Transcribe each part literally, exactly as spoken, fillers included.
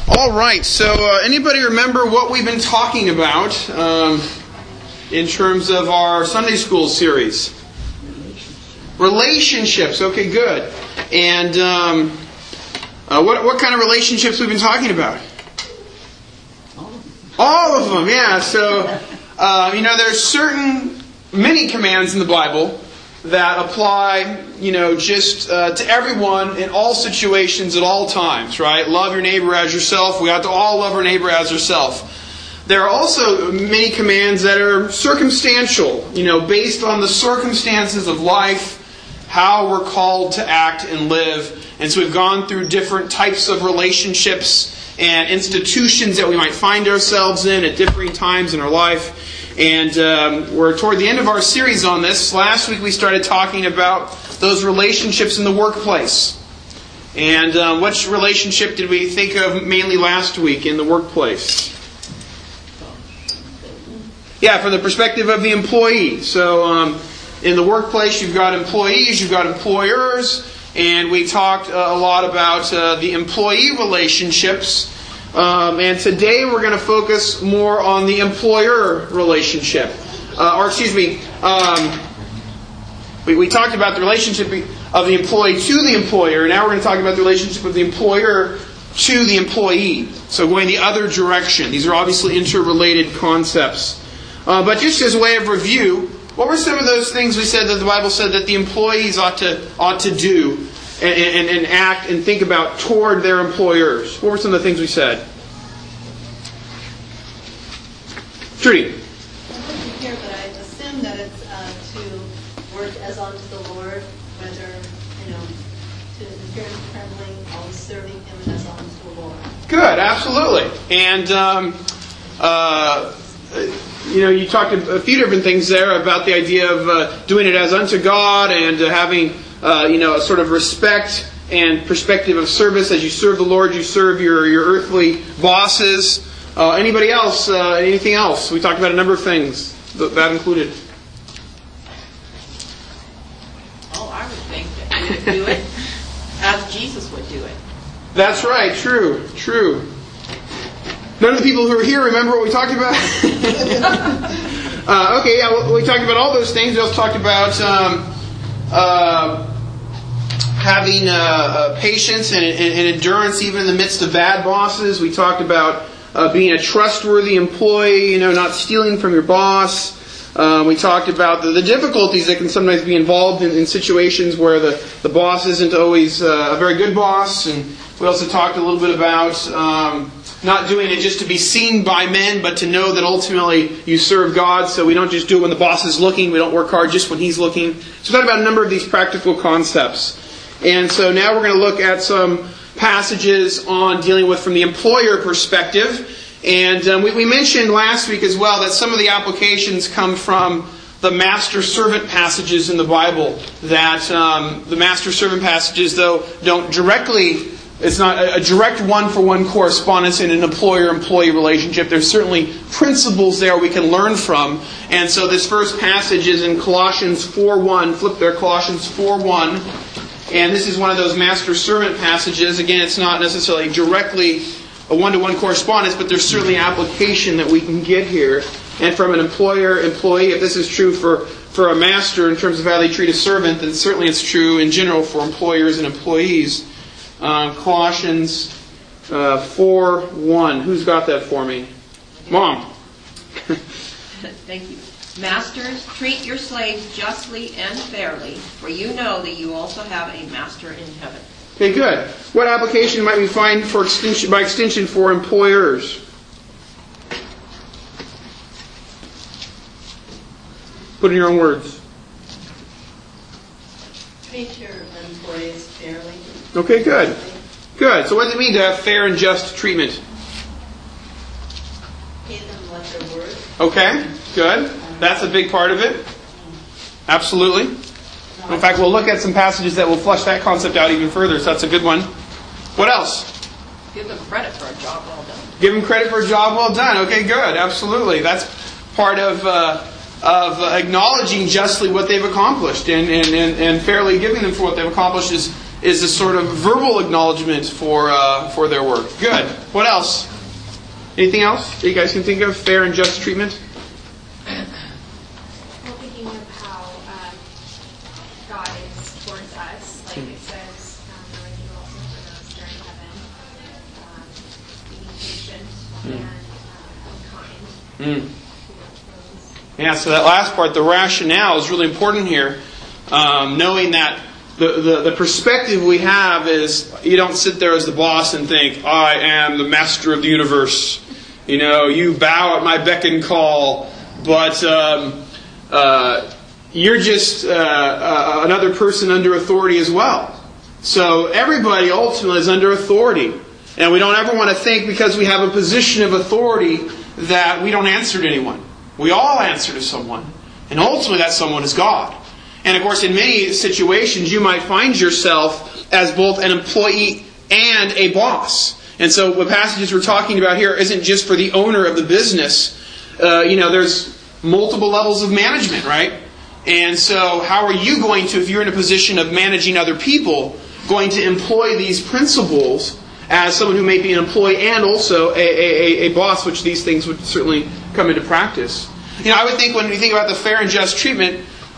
All right, so uh, anybody remember what we've been talking about um, in terms of our Sunday School series? Relationships. Okay, good. And um, uh, what what kind of relationships we've been talking about? All of them, yeah. So, uh, you know, there's certain, many commands in the Bible that apply, you know, just uh, to everyone in all situations at all times, right? Love your neighbor as yourself. We ought to all love our neighbor as ourselves. There are also many commands that are circumstantial, you know, based on the circumstances of life, how we're called to act and live. And so we've gone through different types of relationships and institutions that we might find ourselves in at differing times in our life. And um, we're toward the end of our series on this. Last week we started talking about those relationships in the workplace. And um, which relationship did we think of mainly last week in the workplace? Yeah, from the perspective of the employee. So um, in the workplace you've got employees, you've got employers, and we talked uh, a lot about uh, the employee relationships. Um, and today we're going to focus more on the employer relationship. Uh, or excuse me, um, we, we talked about the relationship of the employee to the employer. Now we're going to talk about the relationship of the employer to the employee. So going the other direction. These are obviously interrelated concepts. Uh, but just as a way of review, what were some of those things we said that the Bible said that the employees ought to ought to do and, and, and act and think about toward their employers? What were some of the things we said? Trudy. I wasn't here, but I assume that it's uh, to work as unto the Lord, whether, you know, to the fear and trembling, always serving Him as unto the Lord. Good, absolutely. And, um, uh, you know, you talked a few different things there about the idea of uh, doing it as unto God and uh, having, uh, you know, a sort of respect and perspective of service. As you serve the Lord, you serve your, your earthly bosses. Uh, anybody else? Uh, anything else? We talked about a number of things. Th- that included. Oh, I would think that we would do it as Jesus would do it. That's right. True. True. None of the people who are here remember what we talked about? uh, okay, yeah, we talked about all those things. We also talked about um, uh, having uh, uh, patience and, and, and endurance even in the midst of bad bosses. We talked about uh, being a trustworthy employee, you know, not stealing from your boss. Um, we talked about the, the difficulties that can sometimes be involved in, in situations where the, the boss isn't always uh, a very good boss. And we also talked a little bit about Um, not doing it just to be seen by men, but to know that ultimately you serve God. So we don't just do it when the boss is looking. We don't work hard just when he's looking. So we talked about a number of these practical concepts. And so now we're going to look at some passages on dealing with from the employer perspective. And um, we, we mentioned last week as well that some of the applications come from the master-servant passages in the Bible. That um, the master-servant passages, though, don't directly... It's not a direct one-for-one correspondence in an employer-employee relationship. There's certainly principles there we can learn from. And so this first passage is in Colossians four one. Flip there, Colossians four one. And this is one of those master-servant passages. Again, it's not necessarily directly a one-to-one correspondence, but there's certainly application that we can get here. And from an employer-employee, if this is true for, for a master in terms of how they treat a servant, then certainly it's true in general for employers and employees. Uh, Colossians uh, four one. Who's got that for me? Mom. Thank you. Masters, treat your slaves justly and fairly, for you know that you also have a master in heaven. Okay, good. What application might we find for extension, by extension for employers? Put in your own words. Treat your employees fairly. Okay, good. Good. So what does it mean to have fair and just treatment? Pay them what they're worth. Okay, good. That's a big part of it. Absolutely. In fact, we'll look at some passages that will flesh that concept out even further, so that's a good one. What else? Give them credit for a job well done. Give them credit for a job well done. Okay, good. Absolutely. That's part of uh, of acknowledging justly what they've accomplished and, and, and, and fairly giving them for what they've accomplished is is a sort of verbal acknowledgement for uh, for their work. Good. What else? Anything else that you guys can think of? Fair and just treatment? Well, thinking of how um, God is towards us, like it says, um, there will be also for those during heaven, um, being patient and um, kind. Mm. Yeah, so that last part, the rationale, is really important here. Um, knowing that the, the, the perspective we have is, you don't sit there as the boss and think, I am the master of the universe. You know, you bow at my beck and call, but um, uh, you're just uh, uh, another person under authority as well. So everybody ultimately is under authority. And we don't ever want to think because we have a position of authority that we don't answer to anyone. We all answer to someone. And ultimately that someone is God. And of course in many situations you might find yourself as both an employee and a boss. And so what passages we're talking about here isn't just for the owner of the business. Uh, you know, there's multiple levels of management, right? And so how are you going to, if you're in a position of managing other people, going to employ these principles as someone who may be an employee and also a, a, a boss, which these things would certainly come into practice. You know, I would think when we think about the fair and just treatment,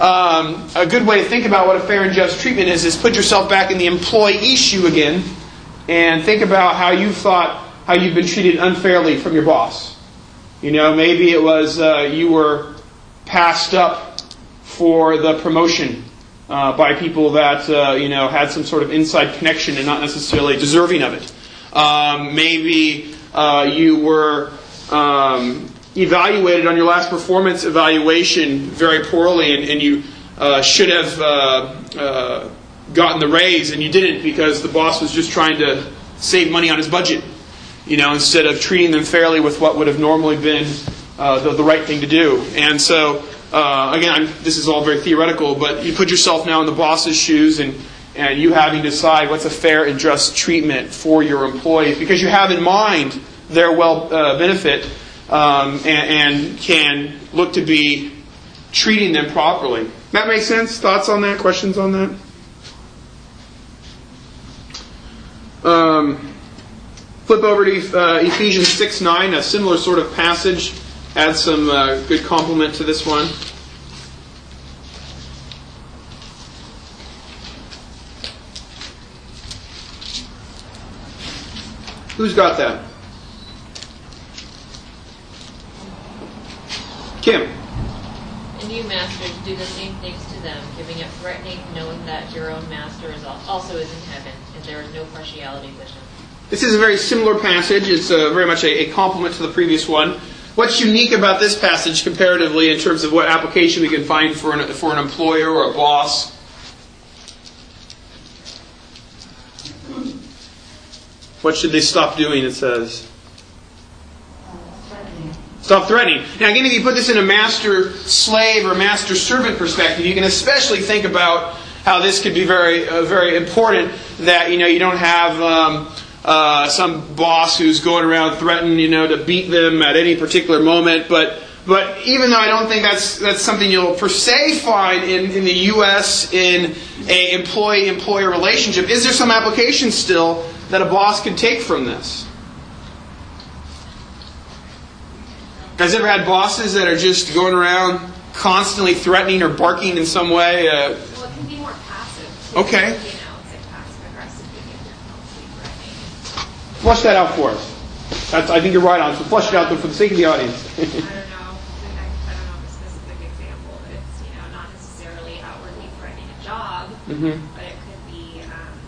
um, a good way to think about what a fair and just treatment is, is put yourself back in the employee shoe again and think about how you thought, how you've been treated unfairly from your boss. You know, maybe it was uh, you were passed up for the promotion uh, by people that, uh, you know, had some sort of inside connection and not necessarily deserving of it. Um, maybe uh, you were um, evaluated on your last performance evaluation very poorly and, and you uh, should have uh, uh, gotten the raise and you didn't because the boss was just trying to save money on his budget, you know, instead of treating them fairly with what would have normally been uh, the, the right thing to do. And so, uh, again, I'm, this is all very theoretical, but you put yourself now in the boss's shoes and and you having to decide what's a fair and just treatment for your employees because you have in mind their well uh, benefit um, and, and can look to be treating them properly. That makes sense? Thoughts on that? Questions on that? Um, flip over to uh, Ephesians six nine, a similar sort of passage. Add some uh, good complement to this one. Who's got that? Kim. And you masters do the same things to them, giving up threatening, knowing that your own master is also is in heaven, and there is no partiality with him. This is a very similar passage. It's uh, very much a, a complement to the previous one. What's unique about this passage comparatively in terms of what application we can find for an, for an employer or a boss? What should they stop doing, it says? Stop threatening. Now again, if you put this in a master-slave or master-servant perspective, you can especially think about how this could be very uh, very important, that you know you don't have um, uh, some boss who's going around threatening you know to beat them at any particular moment. But but even though I don't think that's that's something you'll per se find in, in the U S in a employee-employer relationship, is there some application still that a boss could take from this? Guys ever had bosses that are just going around constantly threatening or barking in some way? Uh, Well, it can be more passive, too. Okay. You know, it's like passive-aggressive behavior, mostly threatening. flush that out for us. That's, I think you're right on. So flush it out for the sake of the audience. I don't know. I, I don't know of a specific example, but it's, you know, not necessarily outwardly threatening a job, mm-hmm. but it could be, um,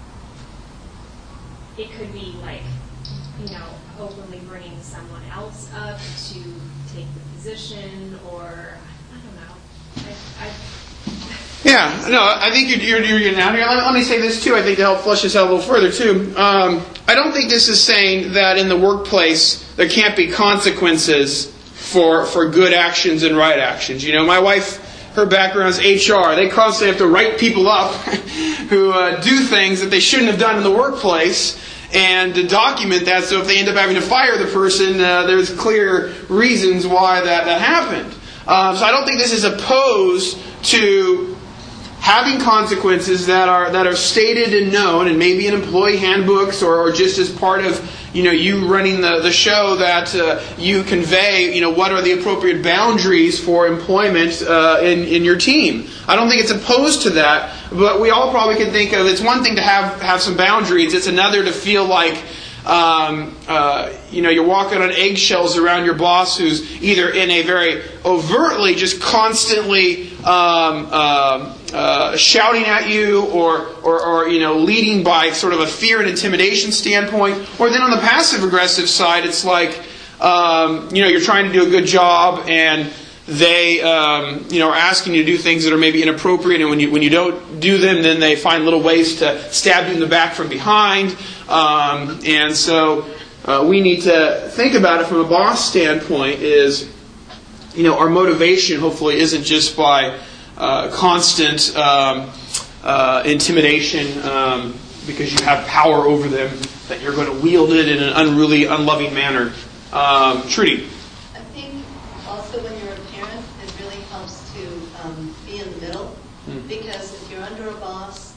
it could be like, you know, openly bringing someone else up to take the position, or I don't know. I, I Yeah, no, I think you're, you're, you're getting out here. Let, let me say this too, I think to help flesh this out a little further too. Um, I don't think this is saying that in the workplace there can't be consequences for for good actions and right actions. You know, my wife, her background is H R. They constantly have to write people up who uh, do things that they shouldn't have done in the workplace and to document that, so if they end up having to fire the person, uh, there's clear reasons why that, that happened. Um, so I don't think this is opposed to having consequences that are that are stated and known, and maybe in employee handbooks or, or just as part of, you know, you running the, the show, that uh, you convey, you know, what are the appropriate boundaries for employment uh, in, in your team. I don't think it's opposed to that, but we all probably can think of, it's one thing to have, have some boundaries, it's another to feel like, um, uh, you know, you're walking on eggshells around your boss who's either in a very overtly just constantly um, uh, uh, shouting at you or, or, or, you know, leading by sort of a fear and intimidation standpoint. Or then on the passive aggressive side, it's like, um, you know, you're trying to do a good job and they, um, you know, are asking you to do things that are maybe inappropriate, and when you when you don't do them, then they find little ways to stab you in the back from behind. Um, and so uh, we need to think about it from a boss standpoint. Is, you know, our motivation hopefully isn't just by uh, constant um, uh, intimidation um, because you have power over them, that you're going to wield it in an unruly, unloving manner. Um, Trudy. I think also when you're a parent, it really helps to um, be in the middle. Mm. Because if you're under a boss,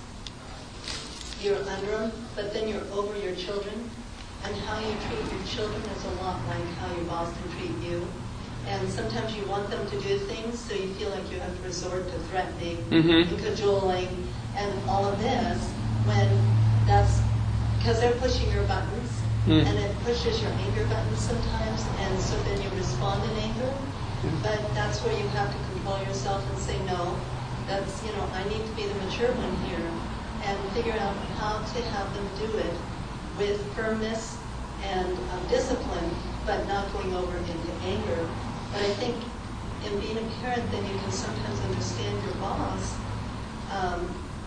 you're under them, but then you're over your children. And how you treat your children is a lot like how your boss can treat you. And sometimes you want them to do things, so you feel like you have to resort to threatening mm-hmm. and cajoling and all of this, when that's because they're pushing your buttons. Mm. And it pushes your anger buttons sometimes, and so then you respond in anger. Mm. But that's where you have to control yourself and say, no, that's, you know, I need to be the mature one here, and figure out how to have them do it with firmness and um, discipline, but not going over into anger. But I think in being a parent, then you can sometimes understand your boss um,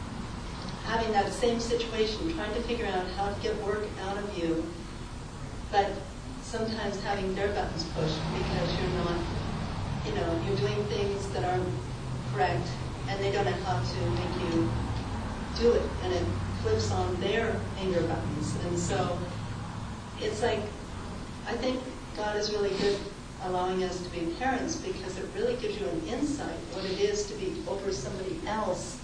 having that same situation, trying to figure out how to get work out of you, but sometimes having their buttons pushed because you're not, you know, you're doing things that aren't correct, and they don't know how to make you do it, and it flips on their anger buttons. And so it's like, I think God is really good allowing us to be parents, because it really gives you an insight what it is to be over somebody else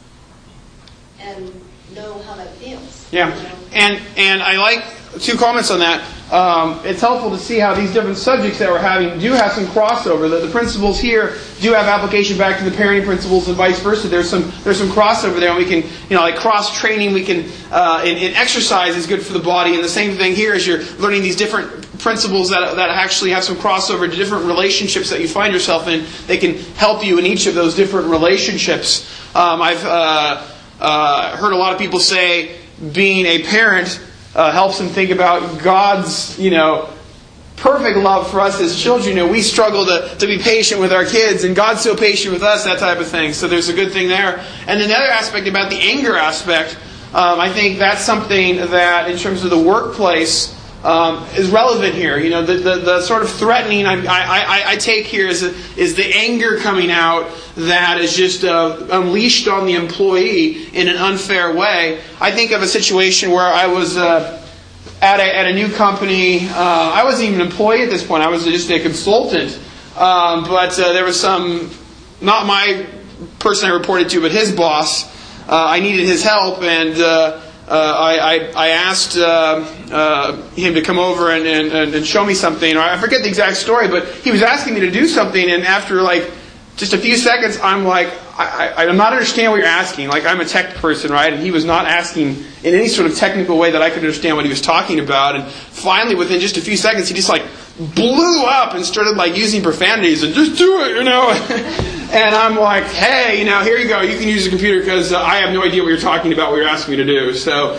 and know how that feels. Yeah, you know? and and I like two comments on that. Um, it's helpful to see how these different subjects that we're having do have some crossover. That the principles here do have application back to the parenting principles and vice versa. There's some there's some crossover there, and we can, you know, like cross training. We can uh, and, and exercise is good for the body, and the same thing here as you're learning these different principles that that actually have some crossover to different relationships that you find yourself in. They can help you in each of those different relationships. Um, I've uh, uh, heard a lot of people say being a parent Uh, helps them think about God's, you know, perfect love for us as children. You know, we struggle to, to be patient with our kids, and God's so patient with us, that type of thing. So there's a good thing there. And then the other aspect about the anger aspect, um, I think that's something that, in terms of the workplace, um, is relevant here. You know, the, the, the sort of threatening I, I, I take here is, is the anger coming out that is just uh, unleashed on the employee in an unfair way. I think of a situation where I was uh, at, a, at a new company. Uh, I wasn't even an employee at this point. I was just a consultant. Um, but uh, there was some, not my person I reported to, but his boss. Uh, I needed his help, and uh, uh, I, I, I asked uh, uh, him to come over and, and, and show me something. Or I forget the exact story, but he was asking me to do something, and after like just a few seconds, I'm like, I, I, I'm not understanding what you're asking. Like, I'm a tech person, right? And he was not asking in any sort of technical way that I could understand what he was talking about. And finally, within just a few seconds, he just like blew up and started like using profanities and just do it, you know. And I'm like, hey, you know, here you go. You can use the computer because uh, I have no idea what you're talking about, what you're asking me to do. So,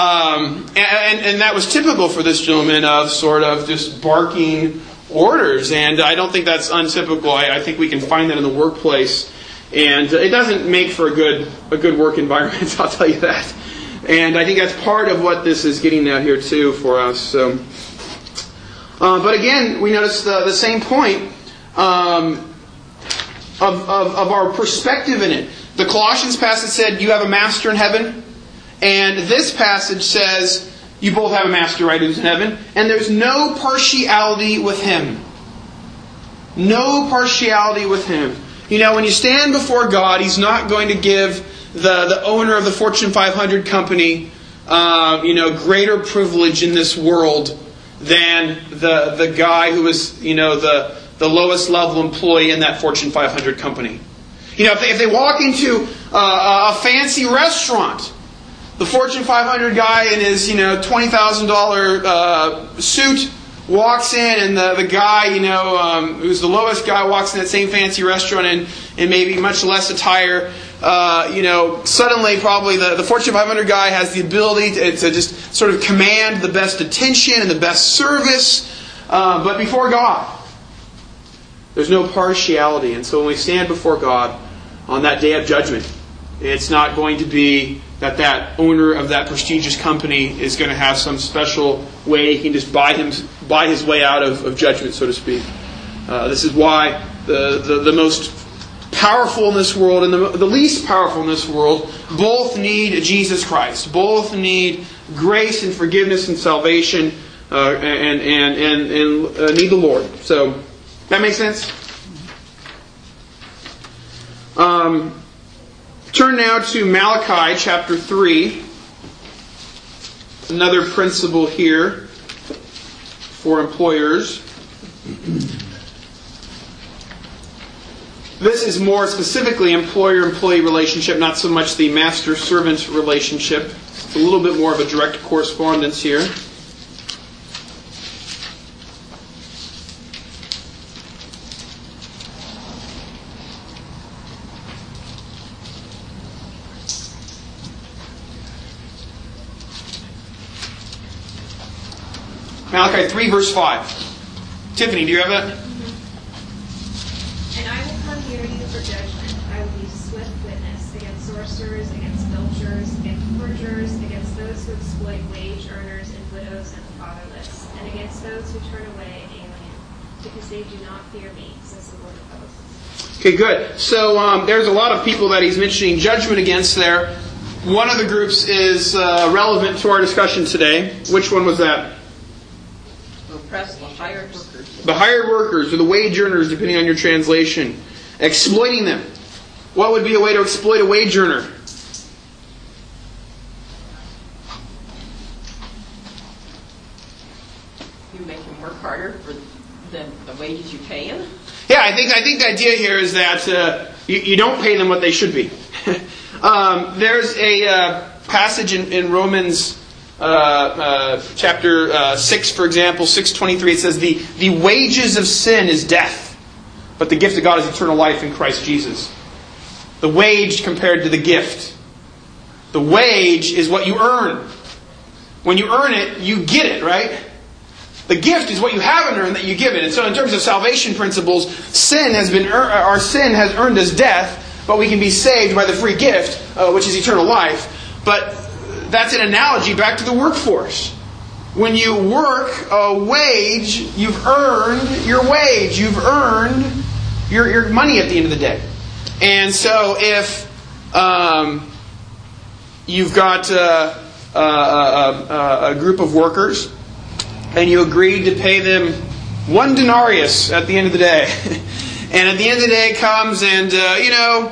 um, and, and that was typical for this gentleman of sort of just barking orders, and I don't think that's untypical. I, I think we can find that in the workplace, and it doesn't make for a good a good work environment. I'll tell you that. And I think that's part of what this is getting at here too for us. So, uh, but again, we notice the, the same point um, of, of of our perspective in it. The Colossians passage said, "You have a master in heaven," and this passage says, you both have a master, right, who's in heaven. And there's no partiality with Him. No partiality with Him. You know, when you stand before God, He's not going to give the, the owner of the Fortune five hundred company, uh, you know, greater privilege in this world than the the guy who was, you know, the, the lowest level employee in that Fortune five hundred company. You know, if they, if they walk into uh, a fancy restaurant, the Fortune five hundred guy in his, you know, twenty thousand dollars uh, suit walks in, and the, the guy, you know, um, who's the lowest guy, walks in that same fancy restaurant in, in maybe much less attire. Uh, you know, suddenly probably the, the Fortune five hundred guy has the ability to, to just sort of command the best attention and the best service. Uh, but before God, there's no partiality. And so when we stand before God on that day of judgment, it's not going to be that that owner of that prestigious company is going to have some special way he can just buy him buy his way out of, of judgment, so to speak. Uh, this is why the, the, the most powerful in this world and the, the least powerful in this world both need Jesus Christ. Both need grace and forgiveness and salvation uh, and, and, and, and uh, need the Lord. So, that makes sense? Um, turn now to Malachi chapter three. Another principle here for employers. This is more specifically employer-employee relationship, not so much the master-servant relationship. It's a little bit more of a direct correspondence here. Malachi three, verse five. Tiffany, do you have that? And I will come near you for judgment. I will be swift witness against sorcerers, against filchers, against forgers, against those who exploit wage earners and widows and the fatherless, and against those who turn away an alien, because they do not fear me, says the Lord of hosts. Okay, good. So um, there's a lot of people that he's mentioning judgment against there. One of the groups is uh, relevant to our discussion today. Which one was that? Oppress the hired workers. The hired workers, or the wage earners, depending on your translation. Exploiting them. What would be a way to exploit a wage earner? You make them work harder for than the wages you pay them? Yeah, I think I think the idea here is that uh, you, you don't pay them what they should be. um, there's a uh, passage in, in Romans uh, uh, chapter uh, six, for example, six twenty-three. It says, the, the wages of sin is death, but the gift of God is eternal life in Christ Jesus. The wage compared to the gift. The wage is what you earn. When you earn it, you get it, right? The gift is what you haven't earned that you give it. And so in terms of salvation principles, sin has been our sin has earned us death, but we can be saved by the free gift, uh, which is eternal life. But that's an analogy back to the workforce. When you work a wage, you've earned your wage. You've earned your, your money at the end of the day. And so if um, you've got uh, a, a, a group of workers, and you agreed to pay them one denarius at the end of the day. And at the end of the day comes and, uh, you know,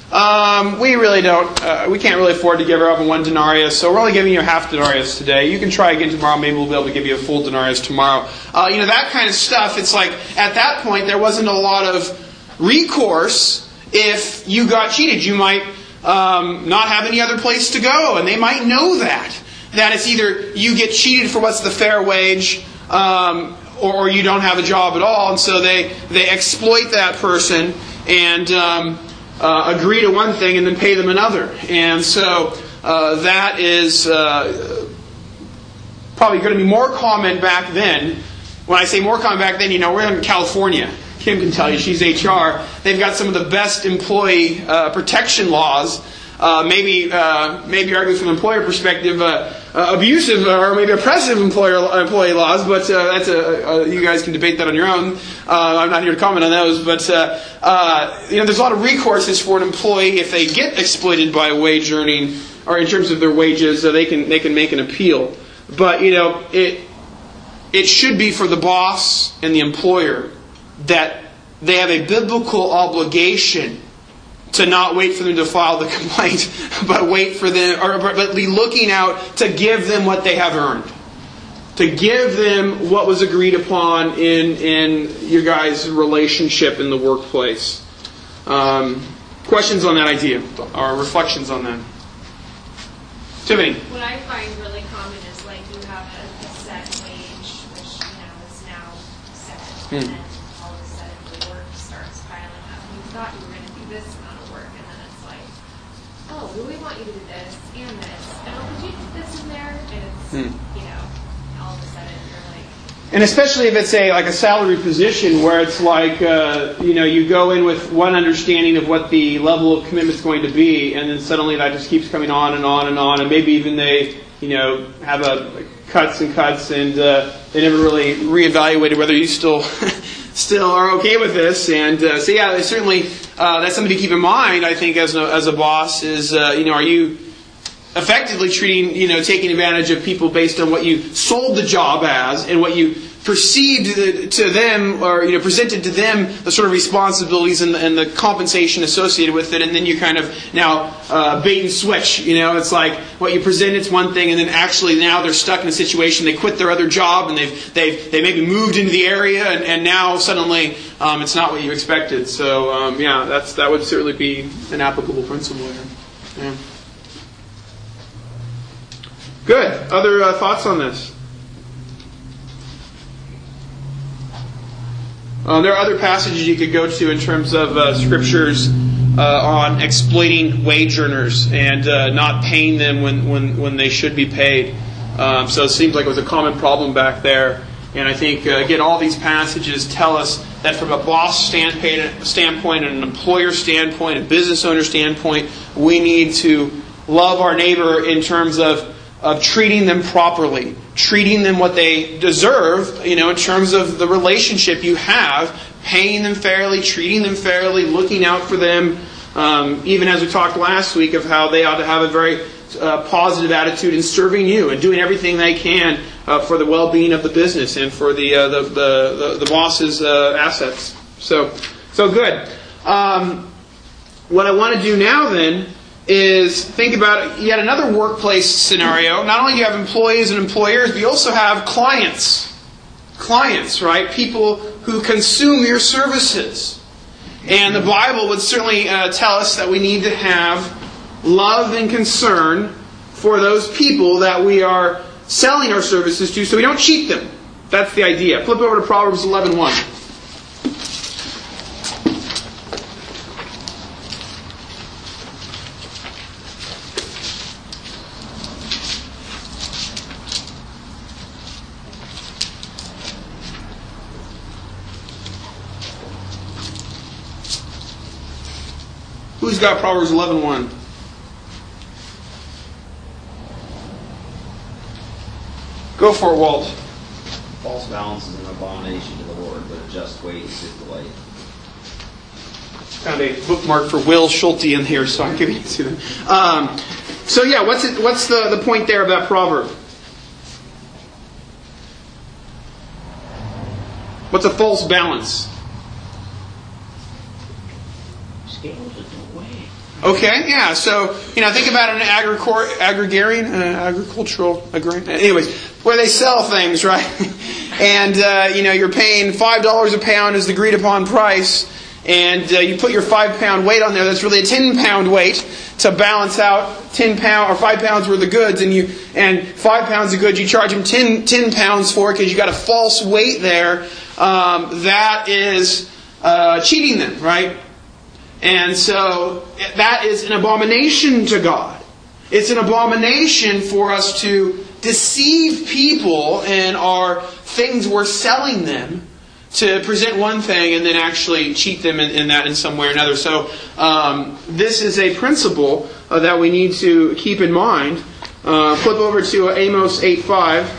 um, we really don't, uh, we can't really afford to give her up in one denarius, so we're only giving you a half denarius today. You can try again tomorrow, maybe we'll be able to give you a full denarius tomorrow. Uh, you know, that kind of stuff, it's like, at that point, there wasn't a lot of recourse if you got cheated. You might um, not have any other place to go, and they might know that. That it's either you get cheated for what's the fair wage, um, or, or you don't have a job at all, and so they, they exploit that person and um, uh, agree to one thing and then pay them another. And so uh, that is uh, probably going to be more common back then. When I say more common back then, you know, we're in California. Kim can tell you, she's H R. They've got some of the best employee uh, protection laws. Uh, maybe, uh, maybe arguing from an employer perspective, uh, uh, abusive or maybe oppressive employer employee laws. But uh, that's a, a you guys can debate that on your own. Uh, I'm not here to comment on those. But uh, uh, you know, there's a lot of recourses for an employee if they get exploited by wage earning or in terms of their wages. Uh, they can they can make an appeal. But you know, it it should be for the boss and the employer that they have a biblical obligation to not wait for them to file the complaint, but wait for them, or but be looking out to give them what they have earned, to give them what was agreed upon in in your guys' relationship in the workplace. Um, questions on that idea, or reflections on that? Tiffany. What I find really common is like you have a, a set wage, which you know is now set, Hmm. and then all of a sudden the work starts piling up. You thought you were going to do this amount of work, and then it's like, oh, well, we want you to do this and this, and oh, could you put this in there? And it's Hmm. you know, all of a sudden you're like, And especially if it's a like a salary position where it's like uh, you know you go in with one understanding of what the level of commitment is going to be, and then suddenly that just keeps coming on and on and on, and maybe even they you know have a cuts and cuts, and uh, they never really reevaluated whether you still still are okay with this. And uh, so yeah, certainly uh, that's something to keep in mind. I think as a, as a boss is uh, you know are you effectively treating, you know, taking advantage of people based on what you sold the job as and what you perceived to them, or, you know, presented to them the sort of responsibilities and the, and the compensation associated with it, and then you kind of now uh, bait and switch. You know, it's like what you present, it's one thing, and then actually now they're stuck in a situation. They quit their other job and they've they've they maybe moved into the area, and, and now suddenly um, it's not what you expected. So um, yeah, that's that would certainly be an applicable principle here. Yeah. Good. Other uh, thoughts on this? Um, there are other passages you could go to in terms of uh, scriptures uh, on exploiting wage earners and uh, not paying them when, when, when they should be paid. Um, so it seems like it was a common problem back there. And I think, uh, again, all these passages tell us that from a boss standpoint, and an employer standpoint, a business owner standpoint, we need to love our neighbor in terms of of treating them properly, treating them what they deserve, you know, in terms of the relationship you have, paying them fairly, treating them fairly, looking out for them, um, even as we talked last week of how they ought to have a very uh, positive attitude in serving you and doing everything they can uh, for the well-being of the business and for the uh, the, the, the, the boss's uh, assets. So, so good. Um, what I want to do now then is think about yet another workplace scenario. Not only do you have employees and employers, but you also have clients. Clients, right? People who consume your services. And the Bible would certainly uh, tell us that we need to have love and concern for those people that we are selling our services to, so we don't cheat them. That's the idea. Flip over to Proverbs eleven one. Who's got Proverbs eleven one? Go for it, Walt. False balance is an abomination to the Lord, but a just weight is his delight. Found a bookmark for Will Schulte in here, so I'm giving it to them. Um, so yeah, what's it, what's the, the point there of that proverb? What's a false balance? Scales don't weigh. Okay, yeah. So, you know, think about an agricor- agrarian, uh, agricultural, agrarian, anyways, where they sell things, right? and, uh, you know, you're paying five dollars a pound as the agreed upon price, and uh, you put your five pound weight on there, that's really a ten pound weight to balance out ten pound or five pounds worth of goods, and you and five pounds of goods, you charge them ten, ten pounds for it because you got a false weight there. Um, that is uh, cheating them, right? And so that is an abomination to God. It's an abomination for us to deceive people in our things we're selling them, to present one thing and then actually cheat them in, in that in some way or another. So um, this is a principle uh, that we need to keep in mind. Uh, flip over to Amos eight five.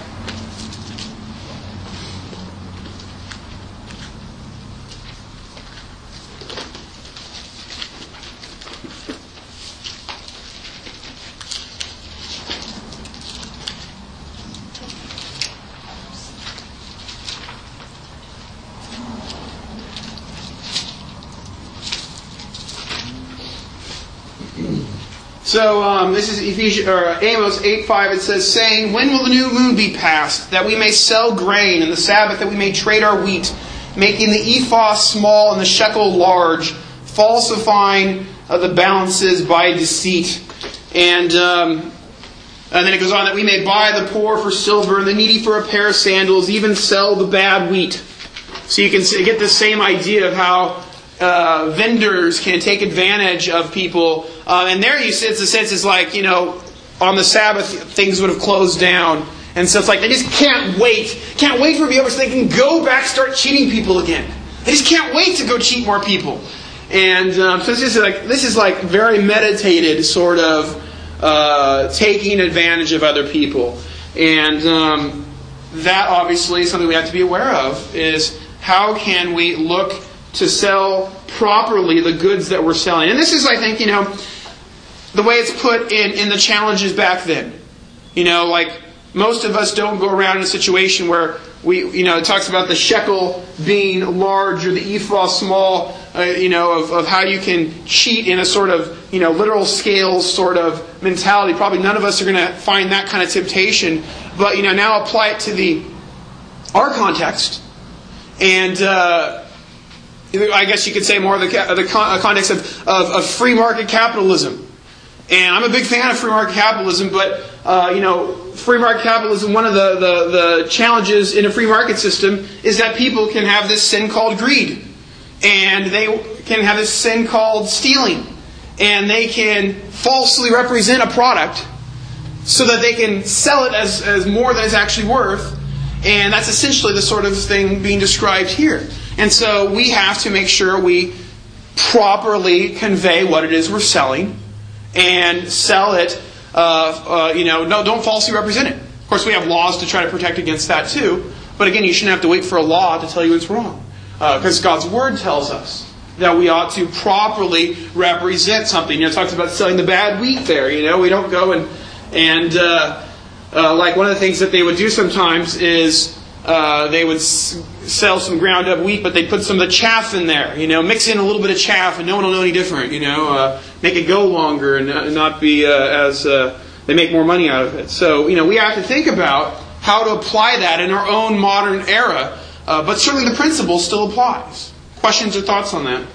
So um, this is Ephesians, or Amos eight five. It says, saying, when will the new moon be passed, that we may sell grain, and the Sabbath that we may trade our wheat, making the ephah small and the shekel large, falsifying uh, the balances by deceit. And um, and then it goes on, that we may buy the poor for silver and the needy for a pair of sandals, even sell the bad wheat. So you can get the same idea of how uh, vendors can take advantage of people. Uh, and there you see, it's a sense, it's like, you know, on the Sabbath things would have closed down. And so it's like they just can't wait. Can't wait for it to be over so they can go back start cheating people again. They just can't wait to go cheat more people. And um, so this is like this is like very meditated sort of uh, taking advantage of other people. And um, that obviously is something we have to be aware of, is how can we look to sell properly the goods that we're selling. And this is, I think, you know, the way it's put in, in the challenges back then. You know, like most of us don't go around in a situation where we, you know, it talks about the shekel being large or the ephah small, uh, you know, of, of how you can cheat in a sort of, you know, literal scales sort of mentality. Probably none of us are going to find that kind of temptation. But, you know, now apply it to the our context. And uh, I guess you could say more of the, the context of, of, of free market capitalism. And I'm a big fan of free market capitalism, but, uh, you know, free market capitalism, one of the, the, the challenges in a free market system is that people can have this sin called greed. And they can have this sin called stealing. And they can falsely represent a product so that they can sell it as, as more than it's actually worth. And that's essentially the sort of thing being described here. And so we have to make sure we properly convey what it is we're selling and sell it, uh, uh, you know, no, don't falsely represent it. Of course, we have laws to try to protect against that too. But again, you shouldn't have to wait for a law to tell you it's wrong. Because uh, God's Word tells us that we ought to properly represent something. You know, it talks about selling the bad wheat there. You know, we don't go and, and uh, uh, like one of the things that they would do sometimes is uh, they would s- sell some ground up wheat, but they'd put some of the chaff in there. You know, mix in a little bit of chaff and no one will know any different. You know, uh, make it go longer and uh, not be uh, as, uh, they make more money out of it. So, you know, we have to think about how to apply that in our own modern era. Uh, but certainly the principle still applies. Questions or thoughts on that?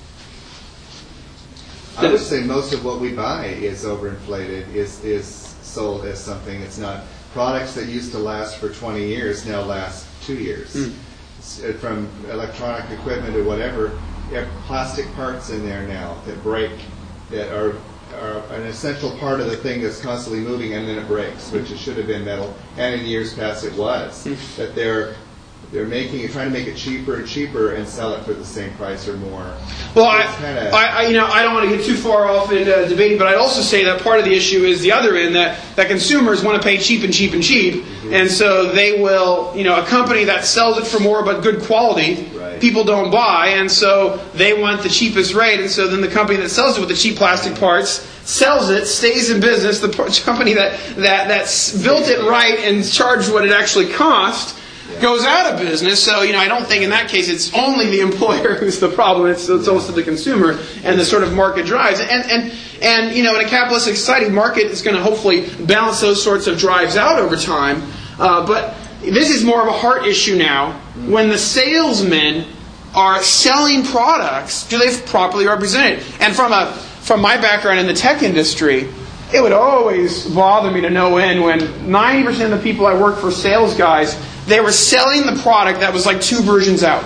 I would say most of what we buy is overinflated, is is sold as something. It's not. Products that used to last for twenty years now last two years. Mm. From electronic equipment or whatever, you have plastic parts in there now that break, that are, are an essential part of the thing that's constantly moving, and then it breaks, which it should have been metal, and in years past it was. Mm. That they're They're making it, trying to make it cheaper and cheaper and sell it for the same price or more. Well, I, kinda, I, I, you know, I don't want to get too far off in uh, debating, but I'd also say that part of the issue is the other end, that, that consumers want to pay cheap and cheap and cheap, mm-hmm. and so they will, you know, a company that sells it for more but good quality, right. people don't buy, and so they want the cheapest rate, and so then the company that sells it with the cheap plastic parts sells it, stays in business. The company that that that's built it right and charged what it actually cost goes out of business. So, you know, I don't think in that case it's only the employer who's the problem. It's, it's also the consumer and the sort of market drives. And, and, and you know, in a capitalistic society, market is going to hopefully balance those sorts of drives out over time. Uh, but this is more of a heart issue now. When the salesmen are selling products, do they properly represent it? And from a from my background in the tech industry, it would always bother me to no end when ninety percent of the people I worked for, sales guys, they were selling the product that was like two versions out.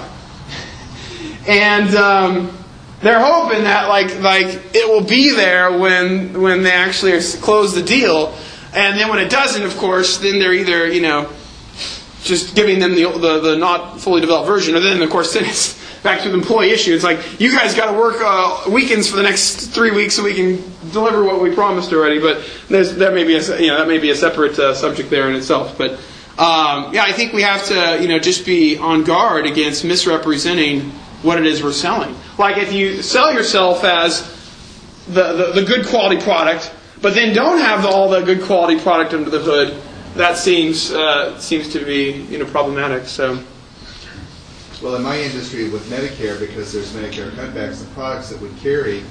And um, they're hoping that like like it will be there when when they actually close the deal. And then when it doesn't, of course, then they're either, you know, just giving them the the, the not fully developed version. Or then, of course, then it's back to the employee issue. It's like, you guys got to work uh, weekends for the next three weeks so we can deliver what we promised already. But there's, that may be a, you know, that may be a separate uh, subject there in itself. But Um, yeah, I think we have to, you know, just be on guard against misrepresenting what it is we're selling. Like if you sell yourself as the, the, the good quality product, but then don't have all the good quality product under the hood, that seems uh, seems to be, you know, problematic. So, well, in my industry with Medicare, because there's Medicare cutbacks, the products that we carry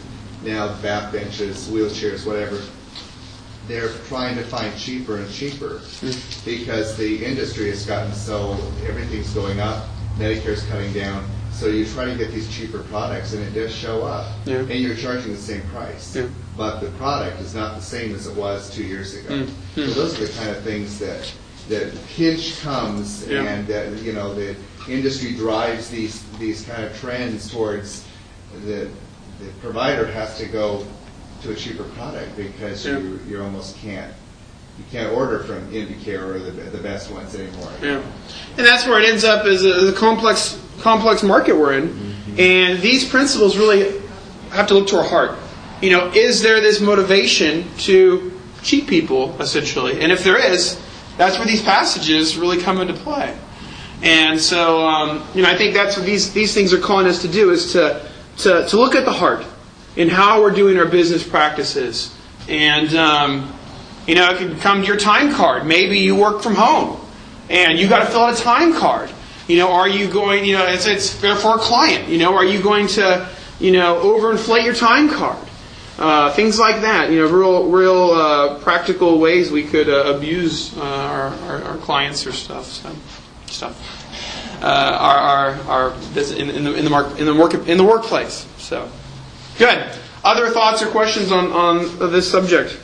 now back benches, wheelchairs, whatever, they're trying to find cheaper and cheaper because the industry has gotten so, everything's going up, Medicare's cutting down, so you try to get these cheaper products and it does show up. Yeah. And you're charging the same price. Yeah. But the product is not the same as it was two years ago. Mm. So Mm. those are the kind of things that, that pinch comes Yeah. and that, you know, the industry drives these, these kind of trends towards the, the provider has to go to a cheaper product because Yeah. you you almost can't you can't order from Indicare or the the best ones anymore. Yeah, and that's where it ends up as a, as a complex complex market we're in, mm-hmm. and these principles really have to look to our heart. You know, is there this motivation to cheat people essentially? And if there is, that's where these passages really come into play. And so, um, you know, I think that's what these these things are calling us to do is to to to look at the heart. In how we're doing our business practices. And, um, you know, it could come to your time card. Maybe you work from home and you got to fill out a time card. You know, are you going, you know, it's, it's for a client. You know, are you going to, you know, overinflate your time card? Uh, things like that. You know, real, real uh, practical ways we could uh, abuse uh, our, our, our clients or stuff. So, stuff. Uh, our, our, our in, in the in the mark in the work in the workplace. So. Good. Other thoughts or questions on, on this subject?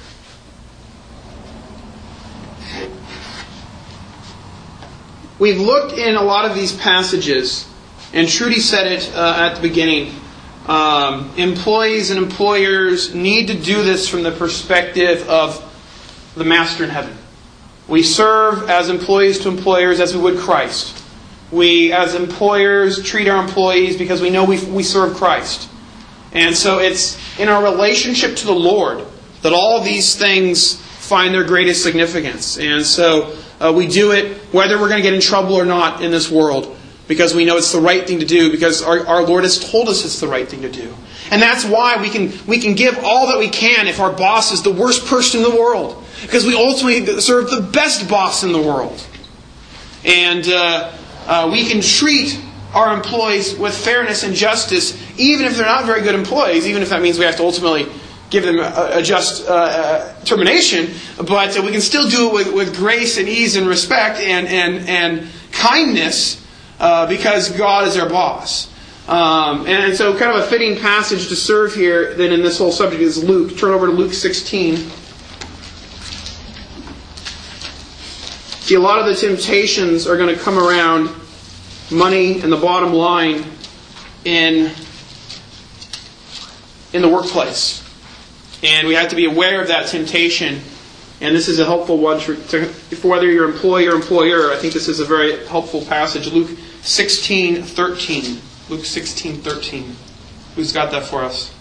We've looked in a lot of these passages, and Trudy said it uh, at the beginning. Um, employees and employers need to do this from the perspective of the Master in heaven. We serve as employees to employers as we would Christ. We, as employers, treat our employees because we know we, we serve Christ. And so it's in our relationship to the Lord that all these things find their greatest significance. And so uh, we do it whether we're going to get in trouble or not in this world because we know it's the right thing to do because our, our Lord has told us it's the right thing to do. And that's why we can we can give all that we can if our boss is the worst person in the world because we ultimately serve the best boss in the world. And uh, uh, we can treat our employees with fairness and justice, even if they're not very good employees, even if that means we have to ultimately give them a, a just uh, uh, termination, but uh, we can still do it with, with grace and ease and respect and, and, and kindness uh, because God is our boss. Um, and so kind of a fitting passage to serve here then in this whole subject is Luke. Turn over to Luke sixteen. See, a lot of the temptations are going to come around money and the bottom line in in the workplace. And we have to be aware of that temptation. And this is a helpful one for, to, for whether you're employer or employer. I think this is a very helpful passage. Luke sixteen thirteen. Luke sixteen thirteen. Who's got that for us?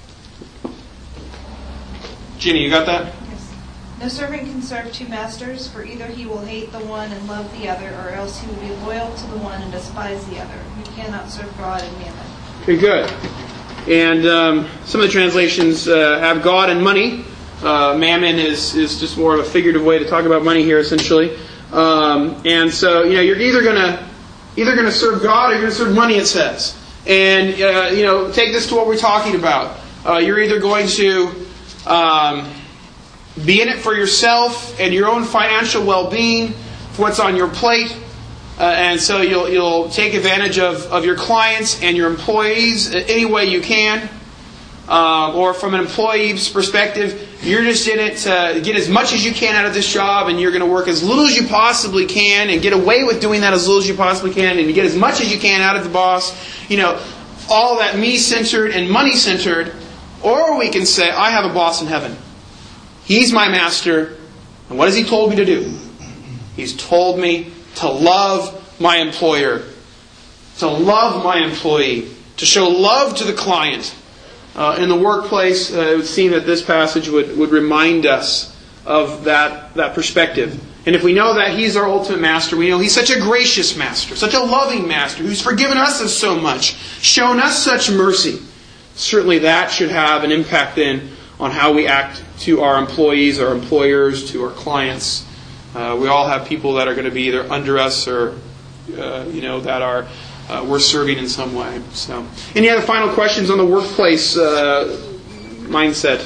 Ginny, you got that? Yes. No servant can serve two masters, for either he will hate the one and love the other, or else he will be loyal to the one and despise the other. You cannot serve God and mammon. Okay, good. And um, some of the translations uh, have God and money. Uh, mammon is, is just more of a figurative way to talk about money here, essentially. Um, and so, you know, you're either gonna either gonna serve God or you're gonna serve money. It says, and uh, you know, take this to what we're talking about. Uh, you're either going to um, be in it for yourself and your own financial well-being, for what's on your plate. Uh, and so you'll you'll take advantage of, of your clients and your employees any way you can. Uh, or from an employee's perspective, you're just in it to get as much as you can out of this job, and you're going to work as little as you possibly can and get away with doing that as little as you possibly can, and you get as much as you can out of the boss. You know, all that me-centered and money-centered. Or we can say, I have a boss in heaven. He's my master. And what has he told me to do? He's told me to love my employer, to love my employee, to show love to the client. Uh, in the workplace, uh, it would seem that this passage would, would remind us of that, that perspective. And if we know that He's our ultimate master, we know He's such a gracious master, such a loving master, who's forgiven us of so much, shown us such mercy. Certainly that should have an impact then on how we act to our employees, our employers, to our clients. Uh, we all have people that are going to be either under us or, uh, you know, that are uh, we're serving in some way. So, any other final questions on the workplace uh, mindset.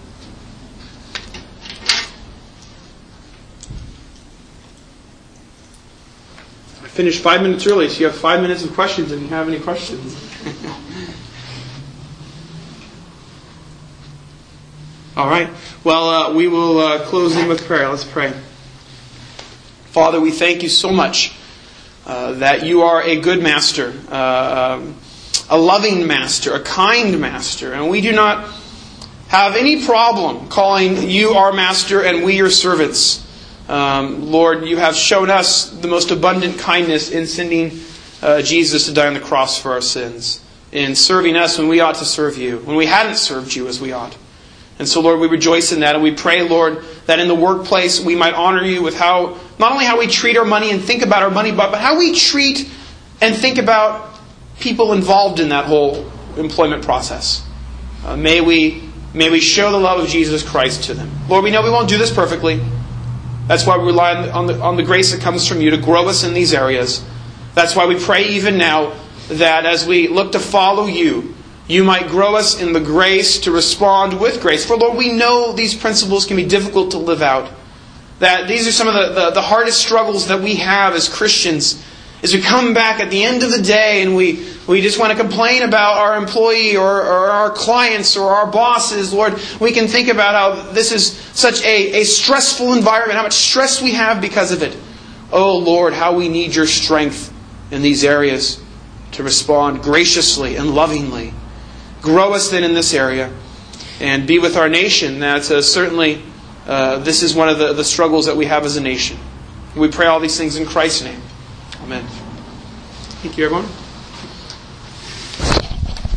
I finished five minutes early, so you have five minutes of questions if you have any questions. All right. Well, uh, we will uh, close in with prayer. Let's pray. Father, we thank you so much uh, that you are a good master, uh, um, a loving master, a kind master, and we do not have any problem calling you our master and we your servants. Um, Lord, you have shown us the most abundant kindness in sending uh, Jesus to die on the cross for our sins, in serving us when we ought to serve you, when we hadn't served you as we ought. And so, Lord, we rejoice in that, and we pray, Lord, that in the workplace we might honor you with how, not only how we treat our money and think about our money, but, but how we treat and think about people involved in that whole employment process. Uh, may we may we show the love of Jesus Christ to them. Lord, we know we won't do this perfectly. That's why we rely on the, on the, on the grace that comes from you to grow us in these areas. That's why we pray even now that as we look to follow you, you might grow us in the grace to respond with grace. For Lord, we know these principles can be difficult to live out. That these are some of the, the, the hardest struggles that we have as Christians. As we come back at the end of the day and we, we just want to complain about our employee or, or our clients or our bosses, Lord, we can think about how this is such a, a stressful environment, how much stress we have because of it. Oh Lord, how we need your strength in these areas to respond graciously and lovingly. Grow us then in this area and be with our nation. That's uh, certainly, uh, this is one of the, the struggles that we have as a nation. We pray all these things in Christ's name. Amen. Thank you, everyone.